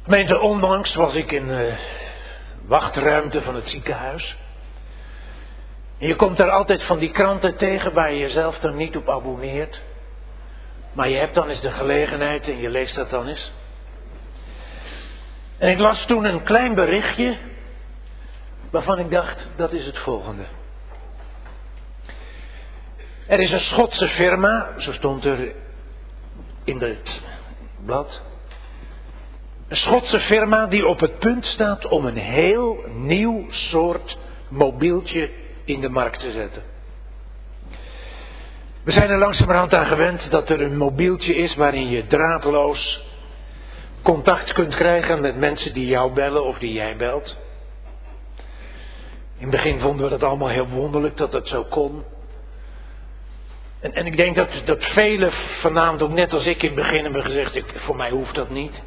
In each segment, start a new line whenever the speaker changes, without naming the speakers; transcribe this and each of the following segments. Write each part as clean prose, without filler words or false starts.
Gemeente, onlangs was ik in de wachtruimte van het ziekenhuis. En je komt daar altijd van die kranten tegen waar je jezelf dan niet op abonneert. Maar je hebt dan eens de gelegenheid en je leest dat dan eens. En ik las toen een klein berichtje waarvan ik dacht, dat is het volgende. Er is een Schotse firma, zo stond er in het blad. Een Schotse firma die op het punt staat om een heel nieuw soort mobieltje in de markt te zetten. We zijn er langzamerhand aan gewend dat er een mobieltje is waarin je draadloos contact kunt krijgen met mensen die jou bellen of die jij belt. In het begin vonden we dat allemaal heel wonderlijk dat dat zo kon. En ik denk dat velen vanavond ook net als ik in het begin hebben gezegd, voor mij hoeft dat niet.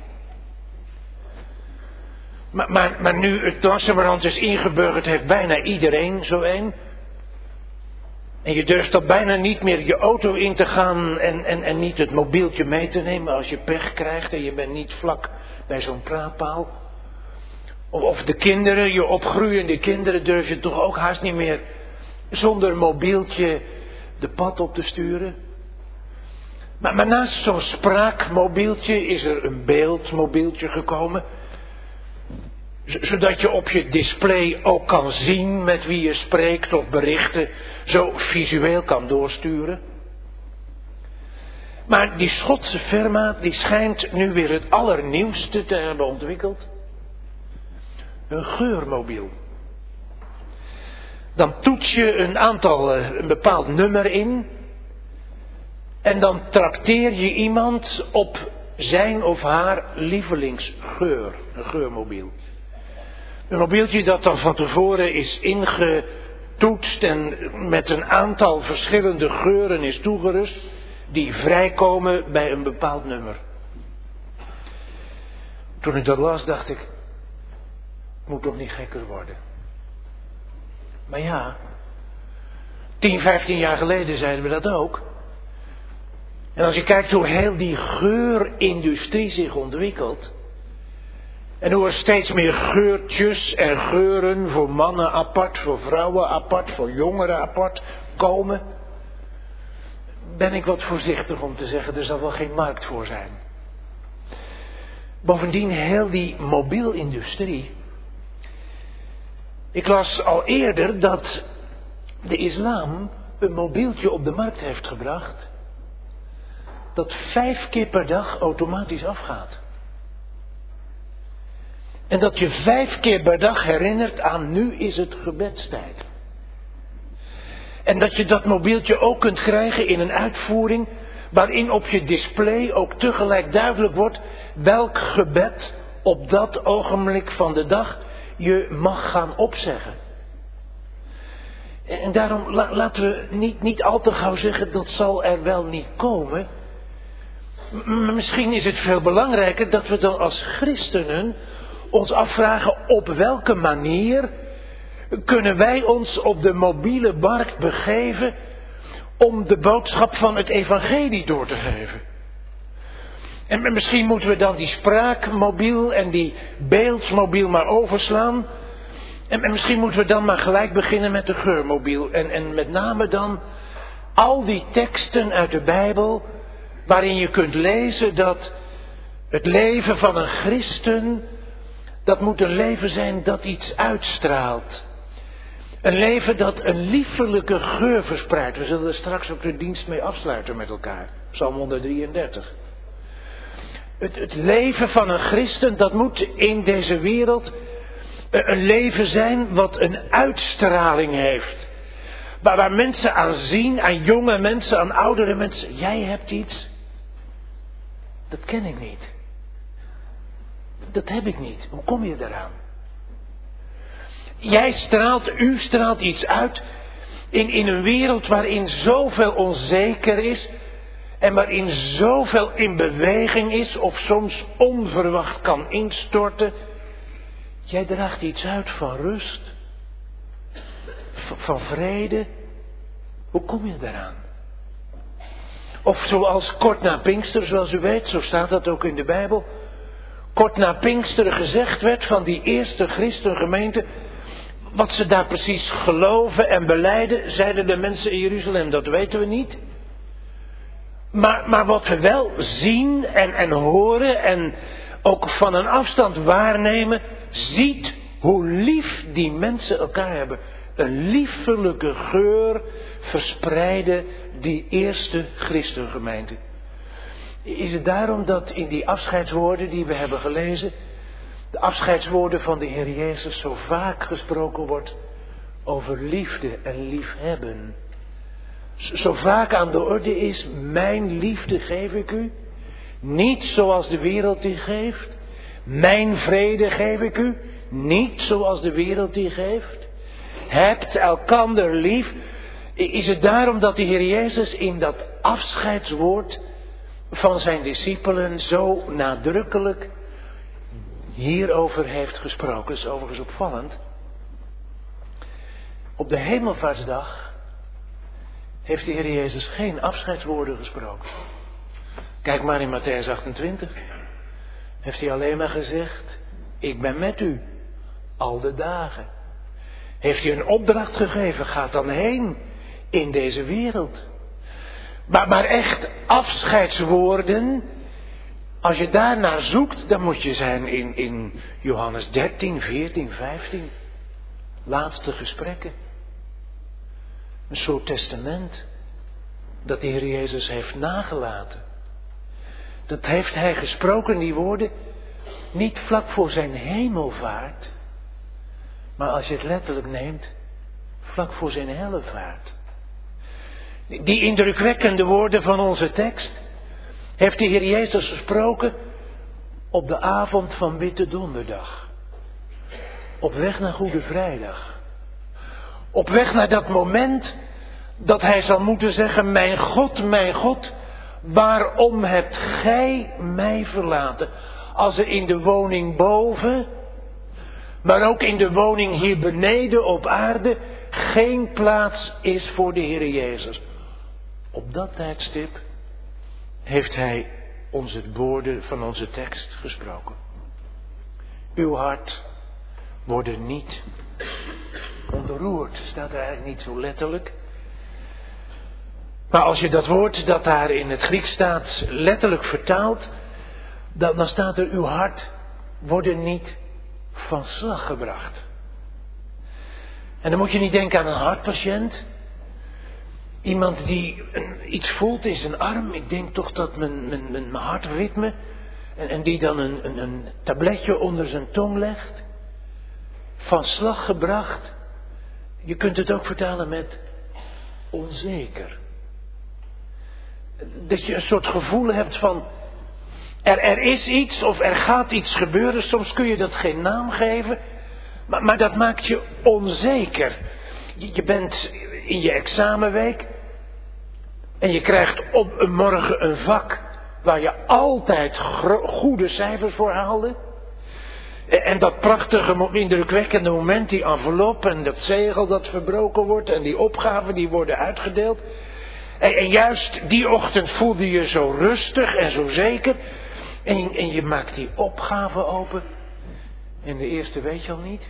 Maar nu het langzamerhand is ingeburgerd, heeft bijna iedereen zo een. En je durft dan bijna niet meer je auto in te gaan en niet het mobieltje mee te nemen als je pech krijgt en je bent niet vlak bij zo'n praatpaal. Of de kinderen, je opgroeiende kinderen durf je toch ook haast niet meer zonder mobieltje de pad op te sturen. Maar naast zo'n spraakmobieltje is er een beeldmobieltje gekomen. Zodat je op je display ook kan zien met wie je spreekt of berichten zo visueel kan doorsturen. Maar die Schotse firma die schijnt nu weer het allernieuwste te hebben ontwikkeld. Een geurmobiel. Dan toets je een bepaald nummer in. En dan trakteer je iemand op zijn of haar lievelingsgeur. Een geurmobiel. Een mobieltje dat dan van tevoren is ingetoetst en met een aantal verschillende geuren is toegerust. Die vrijkomen bij een bepaald nummer. Toen ik dat las dacht ik, moet toch niet gekker worden. Maar ja, 10, 15 jaar geleden zeiden we dat ook. En als je kijkt hoe heel die geurindustrie zich ontwikkelt. En hoe er steeds meer geurtjes en geuren voor mannen apart, voor vrouwen apart, voor jongeren apart komen. Ben ik wat voorzichtig om te zeggen, er zal wel geen markt voor zijn. Bovendien heel die mobielindustrie. Ik las al eerder dat de islam een mobieltje op de markt heeft gebracht. Dat 5 keer per dag automatisch afgaat. En dat je 5 keer per dag herinnert aan nu is het gebedstijd. En dat je dat mobieltje ook kunt krijgen in een uitvoering waarin op je display ook tegelijk duidelijk wordt welk gebed op dat ogenblik van de dag je mag gaan opzeggen. En daarom laten we niet al te gauw zeggen dat zal er wel niet komen. Maar misschien is het veel belangrijker dat we dan als christenen ons afvragen op welke manier kunnen wij ons op de mobiele markt begeven om de boodschap van het evangelie door te geven. En misschien moeten we dan die spraakmobiel en die beeldmobiel maar overslaan. En misschien moeten we dan maar gelijk beginnen met de geurmobiel. En met name dan al die teksten uit de Bijbel waarin je kunt lezen dat het leven van een christen, dat moet een leven zijn dat iets uitstraalt. Een leven dat een liefelijke geur verspreidt. We zullen er straks ook de dienst mee afsluiten met elkaar. Psalm 133. Het leven van een christen, dat moet in deze wereld een leven zijn wat een uitstraling heeft. Waar mensen aan zien, aan jonge mensen, aan oudere mensen. Jij hebt iets. Dat ken ik niet. Dat heb ik niet. Hoe kom je daaraan? U straalt iets uit in een wereld waarin zoveel onzeker is en waarin zoveel in beweging is of soms onverwacht kan instorten. Jij draagt iets uit van rust, van vrede. Hoe kom je daaraan? Of zoals kort na Pinkster, zoals u weet, zo staat dat ook in de Bijbel, kort na Pinksteren gezegd werd van die eerste christengemeente, wat ze daar precies geloven en belijden, zeiden de mensen in Jeruzalem, dat weten we niet. Maar wat we wel zien en horen en ook van een afstand waarnemen, ziet hoe lief die mensen elkaar hebben. Een liefelijke geur verspreidde die eerste christengemeente. Is het daarom dat in die afscheidswoorden die we hebben gelezen, de afscheidswoorden van de Heer Jezus, zo vaak gesproken wordt over liefde en liefhebben? Zo vaak aan de orde is, mijn liefde geef ik u, niet zoals de wereld die geeft. Mijn vrede geef ik u, niet zoals de wereld die geeft. Hebt elkander lief. Is het daarom dat de Heer Jezus in dat afscheidswoord van zijn discipelen zo nadrukkelijk hierover heeft gesproken? Dat is overigens opvallend. Op de Hemelvaartsdag heeft de Heer Jezus geen afscheidswoorden gesproken. Kijk maar in Matthäus 28. Heeft hij alleen maar gezegd, ik ben met u al de dagen. Heeft hij een opdracht gegeven, ga dan heen in deze wereld. Maar echt afscheidswoorden, als je daarnaar zoekt, dan moet je zijn in Johannes 13, 14, 15. Laatste gesprekken. Een soort testament dat de Heer Jezus heeft nagelaten. Dat heeft hij gesproken, die woorden, niet vlak voor zijn hemelvaart, maar als je het letterlijk neemt, vlak voor zijn hellevaart. Die indrukwekkende woorden van onze tekst heeft de Heer Jezus gesproken op de avond van Witte Donderdag. Op weg naar Goede Vrijdag. Op weg naar dat moment dat hij zal moeten zeggen, mijn God, waarom hebt gij mij verlaten? Als er in de woning boven, maar ook in de woning hier beneden op aarde, geen plaats is voor de Heer Jezus. Op dat tijdstip heeft hij ons het woorden van onze tekst gesproken. Uw hart wordt niet ontroerd, staat er eigenlijk niet zo letterlijk. Maar als je dat woord dat daar in het Grieks staat letterlijk vertaalt, dan staat er uw hart wordt niet van slag gebracht. En dan moet je niet denken aan een hartpatiënt. Iemand die iets voelt in zijn arm. Ik denk toch dat mijn hartritme. En die dan een tabletje onder zijn tong legt. Van slag gebracht. Je kunt het ook vertalen met onzeker. Dat je een soort gevoel hebt van er is iets of er gaat iets gebeuren. Soms kun je dat geen naam geven. Maar dat maakt je onzeker. Je bent in je examenweek. En je krijgt op een morgen een vak waar je altijd goede cijfers voor haalde. En dat prachtige, indrukwekkende moment, die envelop en dat zegel dat verbroken wordt. En die opgaven die worden uitgedeeld. En juist die ochtend voelde je zo rustig en zo zeker. En je maakt die opgave open. En de eerste weet je al niet.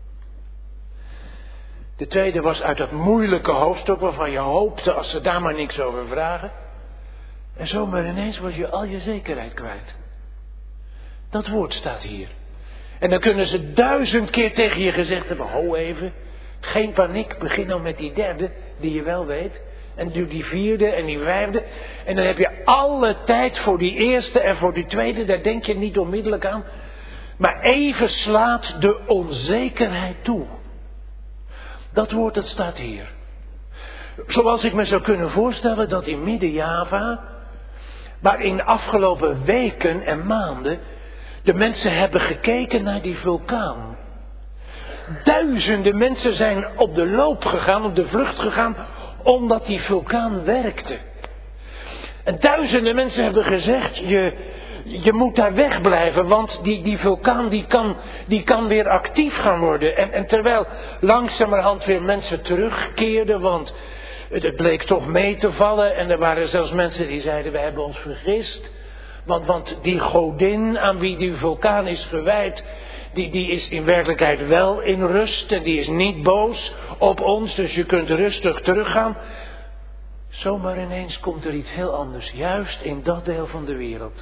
De tweede was uit dat moeilijke hoofdstuk waarvan je hoopte als ze daar maar niks over vragen. En zomaar ineens was je al je zekerheid kwijt. Dat woord staat hier. En dan kunnen ze 1000 keer tegen je gezegd hebben, ho even, geen paniek, begin nou met die derde die je wel weet. En doe die vierde en die vijfde. En dan heb je alle tijd voor die eerste en voor die tweede, daar denk je niet onmiddellijk aan. Maar even slaat de onzekerheid toe. Dat woord, dat staat hier. Zoals ik me zou kunnen voorstellen dat in Midden-Java, waar in de afgelopen weken en maanden de mensen hebben gekeken naar die vulkaan. Duizenden mensen zijn op de loop gegaan, op de vlucht gegaan, omdat die vulkaan werkte. En duizenden mensen hebben gezegd, je moet daar wegblijven, want die vulkaan die kan weer actief gaan worden. En terwijl langzamerhand weer mensen terugkeerden, want het bleek toch mee te vallen. En er waren zelfs mensen die zeiden, we hebben ons vergist. Want die godin aan wie die vulkaan is gewijd, die is in werkelijkheid wel in rust en die is niet boos op ons, dus je kunt rustig teruggaan. Zomaar ineens komt er iets heel anders, juist in dat deel van de wereld.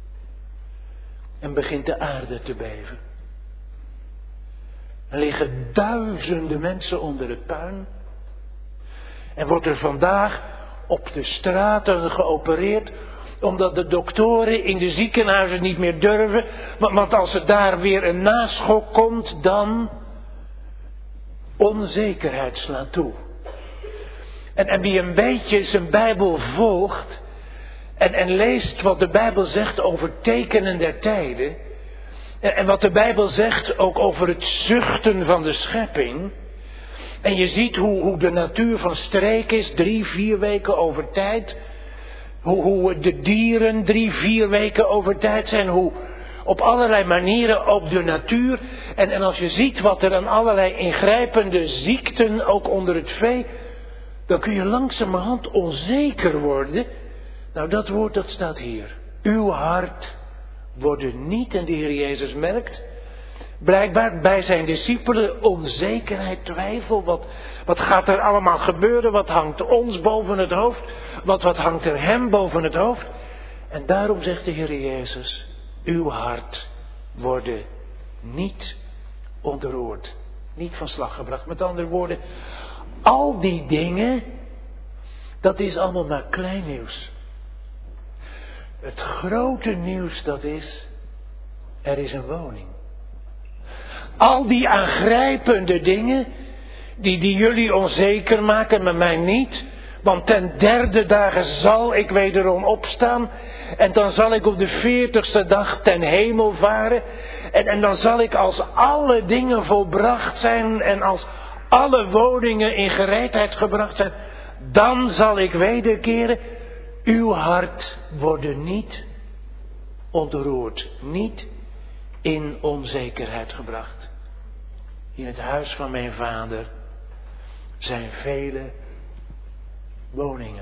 En begint de aarde te beven. Er liggen duizenden mensen onder het puin. En wordt er vandaag op de straten geopereerd, omdat de doktoren in de ziekenhuizen niet meer durven. Want als er daar weer een naschok komt, dan onzekerheid slaat toe. En wie een beetje zijn Bijbel volgt en leest wat de Bijbel zegt over tekenen der tijden. En wat de Bijbel zegt ook over het zuchten van de schepping. En je ziet hoe de natuur van streek is, 3-4 weken over tijd. Hoe de dieren 3-4 weken over tijd zijn. Hoe op allerlei manieren ook de natuur. En als je ziet wat er aan allerlei ingrijpende ziekten ook onder het vee. Dan kun je langzamerhand onzeker worden. Nou, dat woord dat staat hier. Uw hart worden niet, en de Heer Jezus merkt blijkbaar bij zijn discipelen onzekerheid, twijfel. Wat gaat er allemaal gebeuren? Wat hangt ons boven het hoofd? Wat hangt er hem boven het hoofd? En daarom zegt de Heer Jezus, uw hart worden niet ontroerd. Niet van slag gebracht. Met andere woorden, al die dingen, dat is allemaal maar klein nieuws. Het grote nieuws dat is, er is een woning. Al die aangrijpende dingen, die jullie onzeker maken, maar mij niet. Want ten derde dagen zal ik wederom opstaan. En dan zal ik op de 40ste dag ten hemel varen. En dan zal ik als alle dingen volbracht zijn en als alle woningen in gereedheid gebracht zijn. Dan zal ik wederkeren. Uw hart worden niet ontroerd. Niet in onzekerheid gebracht. In het huis van mijn vader zijn vele woningen.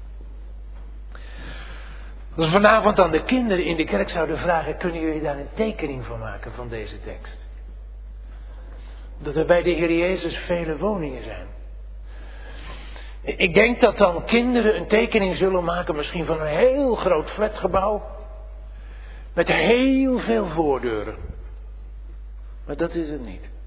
Als we vanavond aan de kinderen in de kerk zouden vragen, kunnen jullie daar een tekening van maken van deze tekst? Dat er bij de Heer Jezus vele woningen zijn. Ik denk dat dan kinderen een tekening zullen maken, misschien van een heel groot flatgebouw. Met heel veel voordeuren. Maar dat is het niet.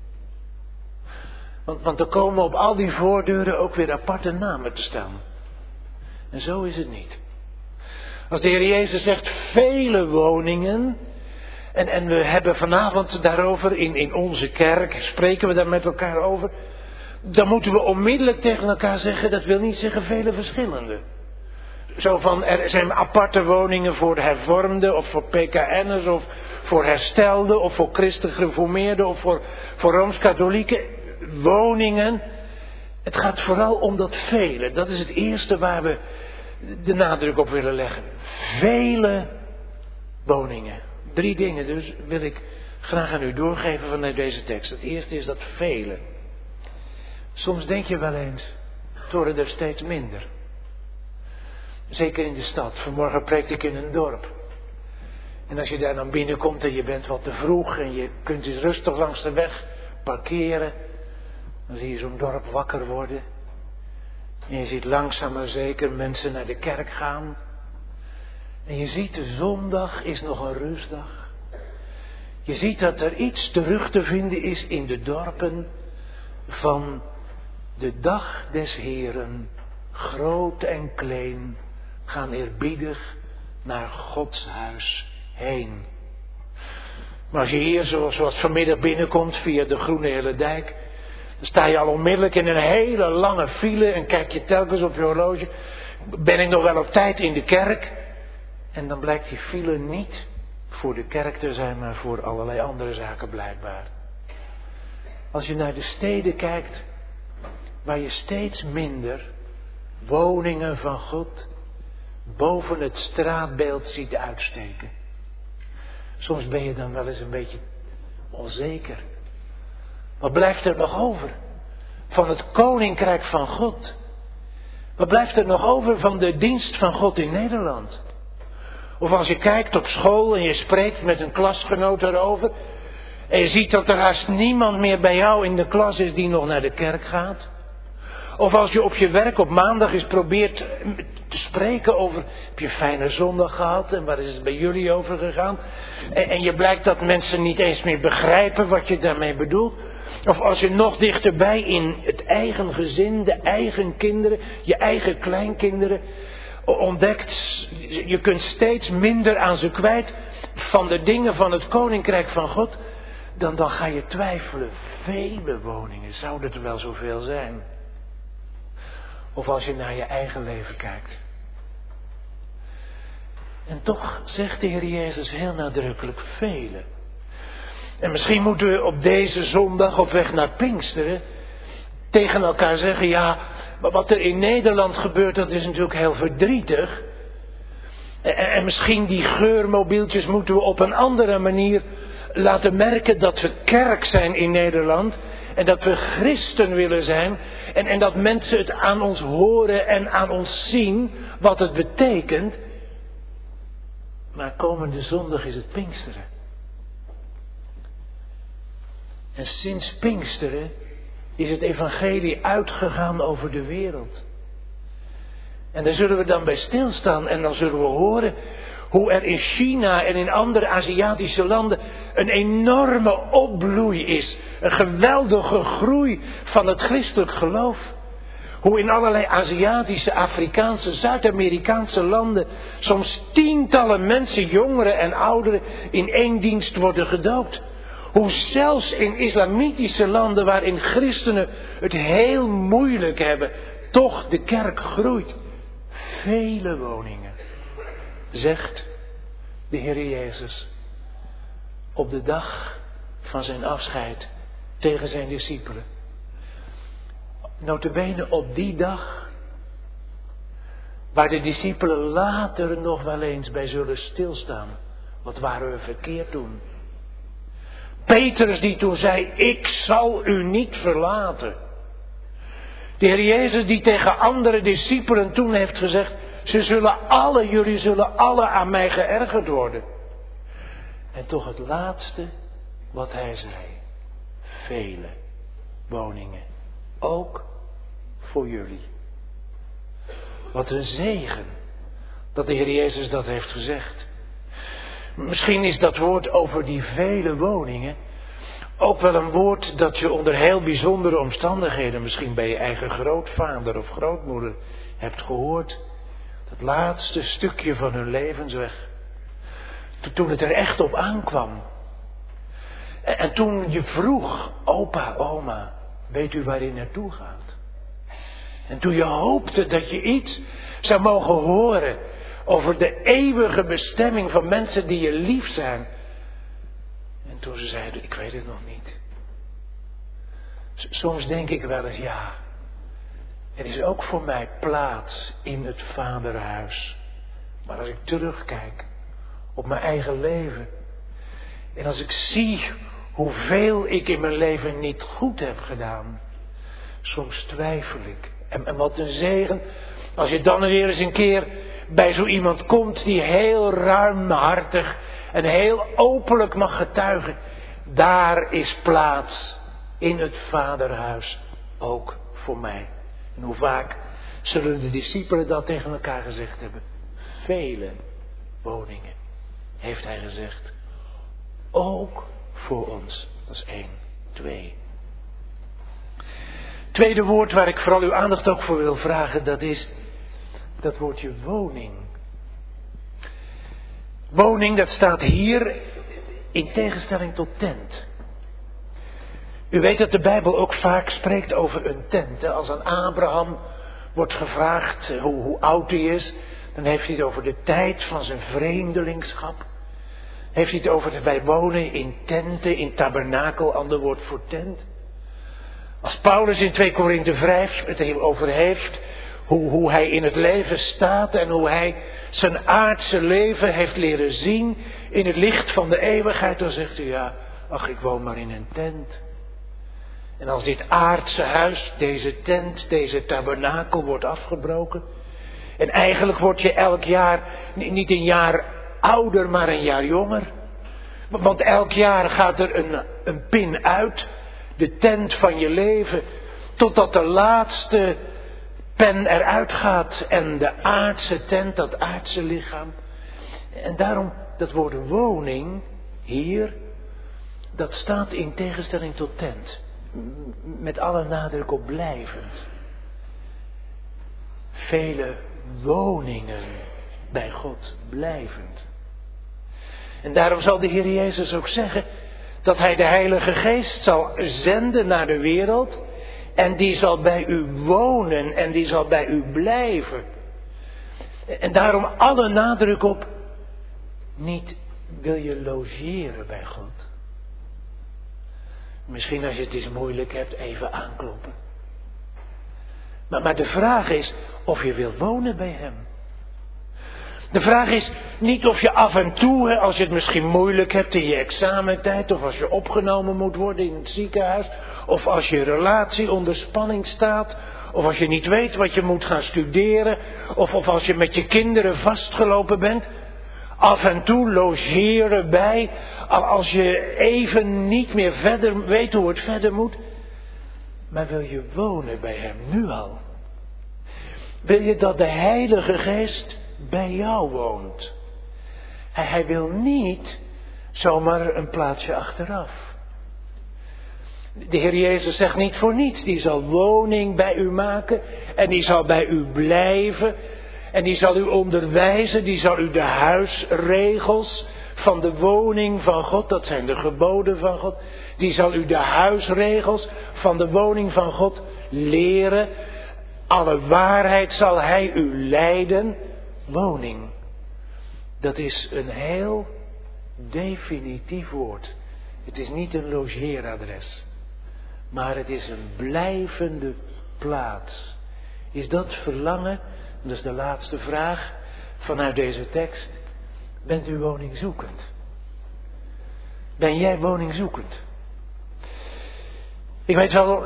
Want er komen op al die voordeuren ook weer aparte namen te staan. En zo is het niet. Als de Heer Jezus zegt vele woningen. En we hebben vanavond daarover in onze kerk, spreken we daar met elkaar over. Dan moeten we onmiddellijk tegen elkaar zeggen, dat wil niet zeggen vele verschillende. Zo van, er zijn aparte woningen voor de hervormden of voor PKN'ers of voor herstelden of voor christen gereformeerden of voor rooms-katholieken. Woningen. Het gaat vooral om dat vele. Dat is het eerste waar we de nadruk op willen leggen. Vele woningen. 3 dingen dus wil ik graag aan u doorgeven vanuit deze tekst. Het eerste is dat vele. Soms denk je wel eens, het worden er steeds minder. Zeker in de stad. Vanmorgen preekte ik in een dorp. En als je daar dan binnenkomt en je bent wat te vroeg en je kunt eens rustig langs de weg parkeren. Dan zie je zo'n dorp wakker worden. En je ziet langzaam maar zeker mensen naar de kerk gaan. En je ziet de zondag is nog een rustdag. Je ziet dat er iets terug te vinden is in de dorpen van de dag des Heeren. Groot en klein gaan eerbiedig naar Gods huis heen. Maar als je hier zoals vanmiddag binnenkomt via de Groene Hele Dijk, dan sta je al onmiddellijk in een hele lange file en kijk je telkens op je horloge. Ben ik nog wel op tijd in de kerk? En dan blijkt die file niet voor de kerk te zijn, maar voor allerlei andere zaken blijkbaar. Als je naar de steden kijkt, waar je steeds minder woningen van God boven het straatbeeld ziet uitsteken. Soms ben je dan wel eens een beetje onzeker. Wat blijft er nog over van het koninkrijk van God? Wat blijft er nog over van de dienst van God in Nederland? Of als je kijkt op school en je spreekt met een klasgenoot erover. En je ziet dat er haast niemand meer bij jou in de klas is die nog naar de kerk gaat. Of als je op je werk op maandag eens probeert te spreken over, heb je een fijne zondag gehad en waar is het bij jullie over gegaan? En je blijkt dat mensen niet eens meer begrijpen wat je daarmee bedoelt. Of als je nog dichterbij in het eigen gezin, de eigen kinderen, je eigen kleinkinderen ontdekt, je kunt steeds minder aan ze kwijt van de dingen van het koninkrijk van God. Dan ga je twijfelen, vele woningen, zou er wel zoveel zijn? Of als je naar je eigen leven kijkt. En toch zegt de Heer Jezus heel nadrukkelijk vele. En misschien moeten we op deze zondag op weg naar Pinksteren tegen elkaar zeggen, ja, maar wat er in Nederland gebeurt, dat is natuurlijk heel verdrietig. En misschien die geurmobieltjes moeten we op een andere manier laten merken dat we kerk zijn in Nederland. En dat we christen willen zijn. En dat mensen het aan ons horen en aan ons zien wat het betekent. Maar komende zondag is het Pinksteren. En sinds Pinksteren is het evangelie uitgegaan over de wereld. En daar zullen we dan bij stilstaan en dan zullen we horen hoe er in China en in andere Aziatische landen een enorme opbloei is. Een geweldige groei van het christelijk geloof. Hoe in allerlei Aziatische, Afrikaanse, Zuid-Amerikaanse landen soms tientallen mensen, jongeren en ouderen, in één dienst worden gedoopt. Hoe zelfs in islamitische landen waarin christenen het heel moeilijk hebben, toch de kerk groeit. Vele woningen, zegt de Heer Jezus op de dag van zijn afscheid tegen zijn discipelen. Nota bene op die dag waar de discipelen later nog wel eens bij zullen stilstaan. Wat waren we verkeerd toen? Petrus die toen zei, ik zal u niet verlaten. De Heer Jezus die tegen andere discipelen toen heeft gezegd, jullie zullen alle aan mij geërgerd worden. En toch het laatste wat hij zei, vele woningen, ook voor jullie. Wat een zegen dat de Heer Jezus dat heeft gezegd. Misschien is dat woord over die vele woningen ook wel een woord dat je onder heel bijzondere omstandigheden, misschien bij je eigen grootvader of grootmoeder, hebt gehoord. Dat laatste stukje van hun levensweg. Toen het er echt op aankwam. En toen je vroeg, opa, oma, weet u waar je naartoe gaat? En toen je hoopte dat je iets zou mogen horen over de eeuwige bestemming van mensen die je lief zijn. En toen ze zeiden, ik weet het nog niet. Soms denk ik wel eens, ja, er is ook voor mij plaats in het vaderhuis. Maar als ik terugkijk op mijn eigen leven. En als ik zie hoeveel ik in mijn leven niet goed heb gedaan. Soms twijfel ik. En wat een zegen als je dan weer eens een keer bij zo iemand komt die heel ruimhartig en heel openlijk mag getuigen. Daar is plaats in het vaderhuis ook voor mij. En hoe vaak zullen de discipelen dat tegen elkaar gezegd hebben? Vele woningen, heeft hij gezegd. Ook voor ons. Dat is 1, 2. Tweede woord waar ik vooral uw aandacht ook voor wil vragen, dat is dat woordje woning. Woning, dat staat hier in tegenstelling tot tent. U weet dat de Bijbel ook vaak spreekt over een tent. Als aan Abraham wordt gevraagd hoe oud hij is, dan heeft hij het over de tijd van zijn vreemdelingschap. Heeft hij het over dat wij wonen in tenten, in tabernakel, ander woord voor tent. Als Paulus in 2 Korinthe 5 het over heeft, hoe hij in het leven staat en hoe hij zijn aardse leven heeft leren zien in het licht van de eeuwigheid, dan zegt hij, ja, ach, ik woon maar in een tent. En als dit aardse huis, deze tent, deze tabernakel wordt afgebroken, en eigenlijk word je elk jaar, niet een jaar ouder, maar een jaar jonger. Want elk jaar gaat er een pin uit, de tent van je leven, totdat de laatste pen eruit gaat en de aardse tent, dat aardse lichaam. En daarom dat woord woning hier, dat staat in tegenstelling tot tent. Met alle nadruk op blijvend. Vele woningen bij God blijvend. En daarom zal de Heer Jezus ook zeggen dat Hij de Heilige Geest zal zenden naar de wereld. En die zal bij u wonen en die zal bij u blijven. En daarom alle nadruk op, niet wil je logeren bij God. Misschien als je het eens moeilijk hebt, even aankloppen. Maar de vraag is of je wilt wonen bij Hem. De vraag is niet of je af en toe, als je het misschien moeilijk hebt in je examentijd, of als je opgenomen moet worden in het ziekenhuis, of als je relatie onder spanning staat, of als je niet weet wat je moet gaan studeren, of als je met je kinderen vastgelopen bent. Af en toe logeren bij, als je even niet meer verder weet hoe het verder moet. Maar wil je wonen bij Hem nu al? Wil je dat de Heilige Geest bij jou woont? Hij wil niet zomaar een plaatsje achteraf. De Heer Jezus zegt niet voor niets, die zal woning bij u maken en die zal bij u blijven. En die zal u onderwijzen, die zal u de huisregels van de woning van God, dat zijn de geboden van God. Die zal u de huisregels van de woning van God leren. Alle waarheid zal Hij u leiden. Woning, dat is een heel definitief woord. Het is niet een logeeradres, maar het is een blijvende plaats. Is dat verlangen? Dat is de laatste vraag vanuit deze tekst. Bent u woningzoekend? Ben jij woningzoekend? Ik weet wel,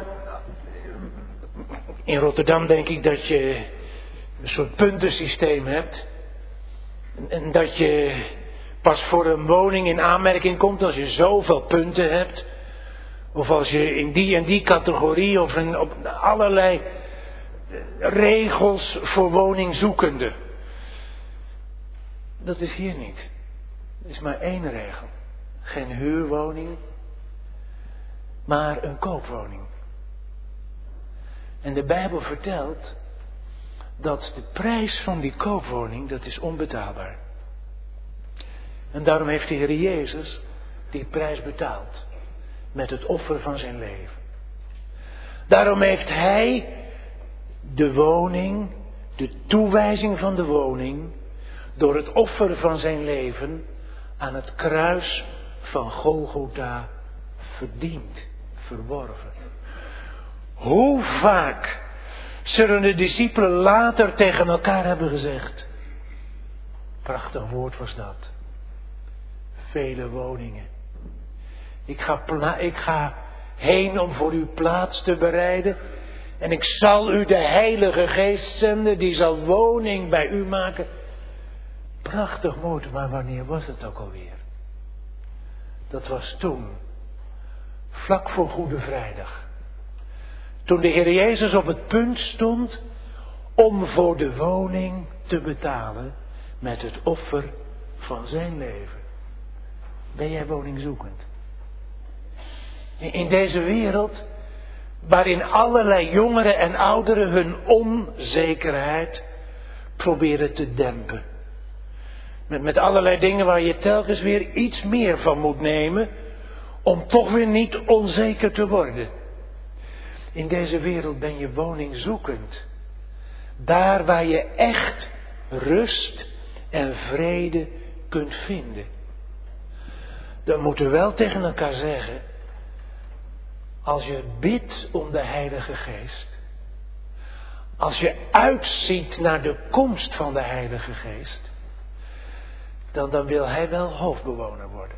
in Rotterdam denk ik dat je een soort puntensysteem hebt. En dat je pas voor een woning in aanmerking komt als je zoveel punten hebt. Of als je in die en die categorie of op allerlei regels voor woningzoekenden. Dat is hier niet. Er is maar één regel. Geen huurwoning, maar een koopwoning. En de Bijbel vertelt dat de prijs van die koopwoning, dat is onbetaalbaar. En daarom heeft de Heer Jezus die prijs betaald. Met het offer van zijn leven. Daarom heeft Hij de woning, de toewijzing van de woning, door het offer van zijn leven aan het kruis van Golgotha verdiend, verworven. Hoe vaak zullen de discipelen later tegen elkaar hebben gezegd: prachtig woord was dat. Vele woningen. Ik ga heen om voor u plaats te bereiden. En ik zal u de Heilige Geest zenden. Die zal woning bij u maken. Prachtig woord, maar wanneer was het ook alweer? Dat was toen. Vlak voor Goede Vrijdag. Toen de Heer Jezus op het punt stond om voor de woning te betalen met het offer van zijn leven. Ben jij woningzoekend? In deze wereld waarin allerlei jongeren en ouderen hun onzekerheid proberen te dempen. Met allerlei dingen waar je telkens weer iets meer van moet nemen om toch weer niet onzeker te worden. In deze wereld ben je woningzoekend. Daar waar je echt rust en vrede kunt vinden. Dan moeten we wel tegen elkaar zeggen: als je bidt om de Heilige Geest, als je uitziet naar de komst van de Heilige Geest, dan wil Hij wel hoofdbewoner worden.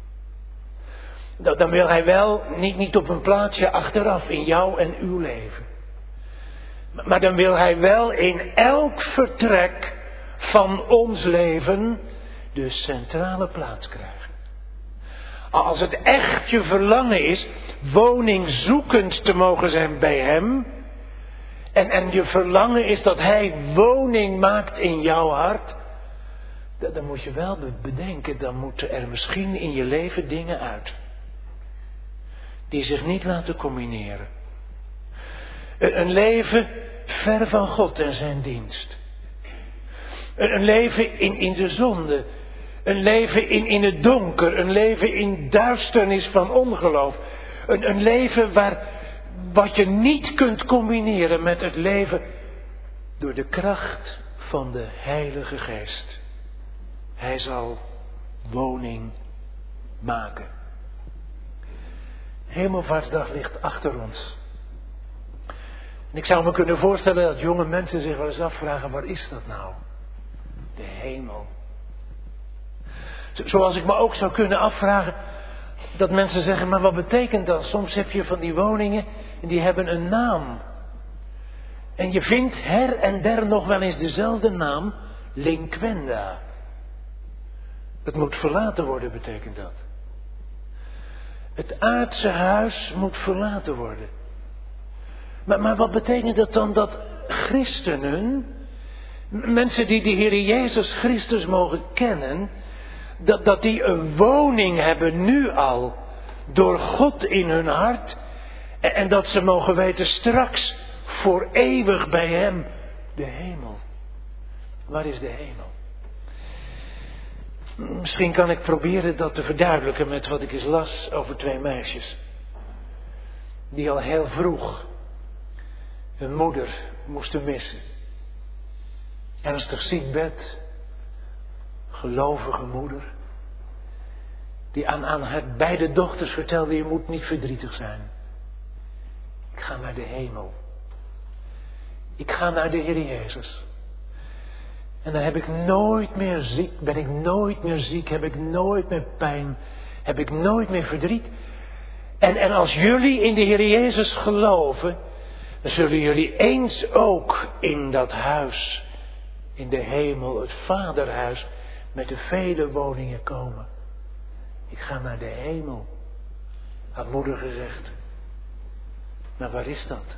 Dan wil Hij wel niet op een plaatsje achteraf in jou en uw leven. Maar dan wil Hij wel in elk vertrek van ons leven de centrale plaats krijgen. Als het echt je verlangen is woningzoekend te mogen zijn bij hem. En je verlangen is dat hij woning maakt in jouw hart. Dan moet je wel bedenken, dan moeten er misschien in je leven dingen uit. Die zich niet laten combineren. Een leven ver van God en zijn dienst. Een leven in de zonde. Een leven in het donker. Een leven in duisternis van ongeloof. Een leven wat je niet kunt combineren met het leven door de kracht van de Heilige Geest. Hij zal woning maken. Hemelvaartsdag ligt achter ons. En ik zou me kunnen voorstellen dat jonge mensen zich wel eens afvragen, waar is dat nou? De hemel. Zoals ik me ook zou kunnen afvragen dat mensen zeggen, maar wat betekent dat? Soms heb je van die woningen en die hebben een naam. En je vindt her en der nog wel eens dezelfde naam, Linquenda. Het moet verlaten worden, betekent dat. Het aardse huis moet verlaten worden. Maar wat betekent dat dan dat christenen, mensen die de Heer Jezus Christus mogen kennen, dat die een woning hebben nu al, door God in hun hart, en dat ze mogen weten straks voor eeuwig bij hem, de hemel. Waar is de hemel? Misschien kan ik proberen dat te verduidelijken met wat ik eens las over 2 meisjes. Die al heel vroeg hun moeder moesten missen. Ernstig ziek bed, gelovige moeder. Die aan haar beide dochters vertelde, je moet niet verdrietig zijn. Ik ga naar de hemel. Ik ga naar de Heer Jezus. En dan heb ik nooit meer ziek, ben ik nooit meer ziek, heb ik nooit meer pijn, heb ik nooit meer verdriet. En als jullie in de Heer Jezus geloven, dan zullen jullie eens ook in dat huis, in de hemel, het vaderhuis, met de vele woningen komen. Ik ga naar de hemel, had moeder gezegd. Maar waar is dat?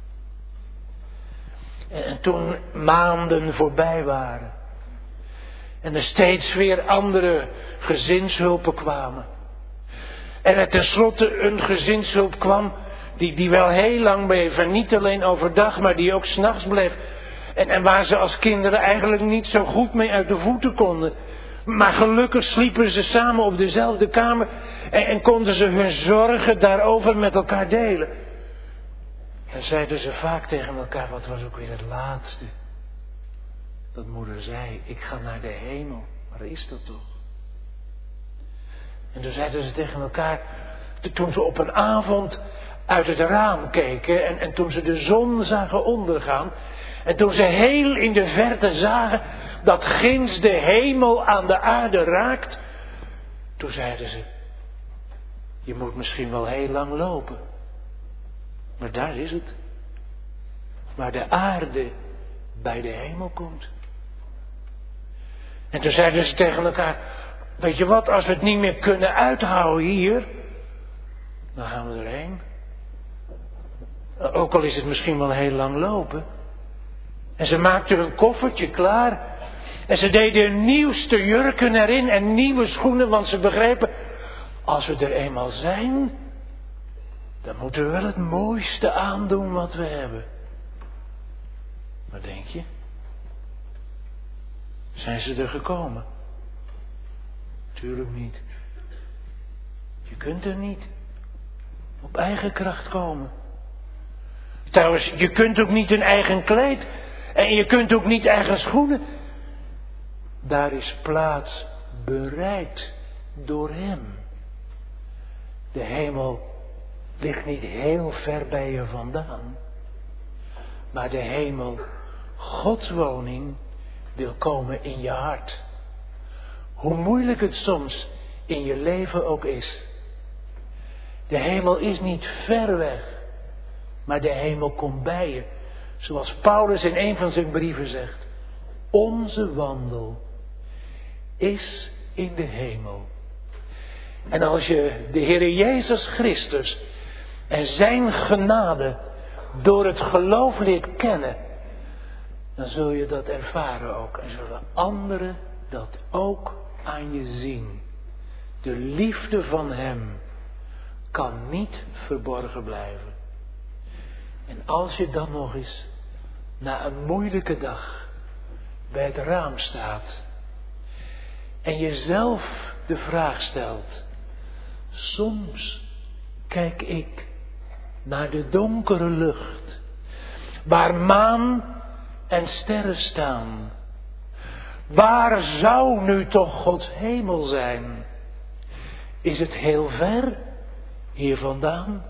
En toen maanden voorbij waren. En er steeds weer andere gezinshulpen kwamen. En er tenslotte een gezinshulp kwam die wel heel lang bleef. En niet alleen overdag, maar die ook 's nachts bleef. En waar ze als kinderen eigenlijk niet zo goed mee uit de voeten konden. Maar gelukkig sliepen ze samen op dezelfde kamer. En konden ze hun zorgen daarover met elkaar delen. En zeiden ze vaak tegen elkaar, wat was ook weer het laatste? Dat moeder zei, ik ga naar de hemel. Waar is dat toch? En toen zeiden ze tegen elkaar, toen ze op een avond uit het raam keken en toen ze de zon zagen ondergaan. En toen ze heel in de verte zagen dat ginds de hemel aan de aarde raakt. Toen zeiden ze, je moet misschien wel heel lang lopen. Maar daar is het. Waar de aarde bij de hemel komt. En toen zeiden ze tegen elkaar, weet je wat, als we het niet meer kunnen uithouden hier, dan gaan we erheen. Ook al is het misschien wel heel lang lopen. En ze maakten hun koffertje klaar. En ze deden hun nieuwste jurken erin en nieuwe schoenen, want ze begrepen, als we er eenmaal zijn, dan moeten we wel het mooiste aandoen wat we hebben. Wat denk je? Zijn ze er gekomen? Tuurlijk niet. Je kunt er niet op eigen kracht komen. Trouwens, je kunt ook niet een eigen kleed. En je kunt ook niet eigen schoenen. Daar is plaats bereid door hem. De hemel ligt niet heel ver bij je vandaan. Maar de hemel, Gods woning, wil komen in je hart. Hoe moeilijk het soms in je leven ook is. De hemel is niet ver weg. Maar de hemel komt bij je. Zoals Paulus in een van zijn brieven zegt. Onze wandel is in de hemel. En als je de Heer Jezus Christus en zijn genade door het geloof leert kennen, dan zul je dat ervaren ook. En zullen anderen dat ook aan je zien. De liefde van Hem kan niet verborgen blijven. En als je dan nog eens na een moeilijke dag bij het raam staat en jezelf de vraag stelt: soms kijk ik naar de donkere lucht, waar maan en sterren staan. Waar zou nu toch Gods hemel zijn? Is het heel ver hier vandaan?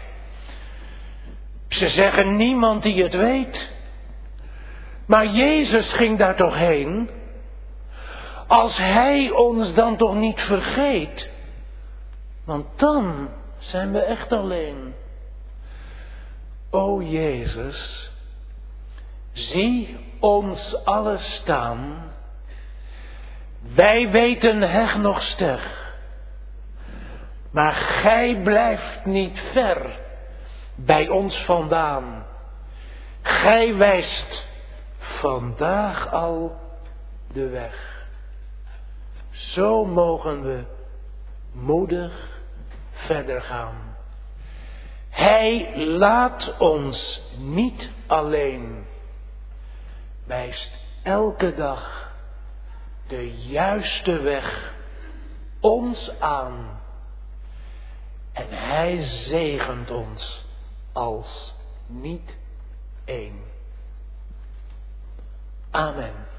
Ze zeggen niemand die het weet. Maar Jezus ging daar toch heen? Als Hij ons dan toch niet vergeet? Want dan zijn we echt alleen. O Jezus, zie ons allen staan. Wij weten heg nog steg. Maar Gij blijft niet ver bij ons vandaan. Gij wijst vandaag al de weg. Zo mogen we moedig verder gaan. Hij laat ons niet alleen. Wijst elke dag de juiste weg ons aan. En Hij zegent ons als niet één. Amen.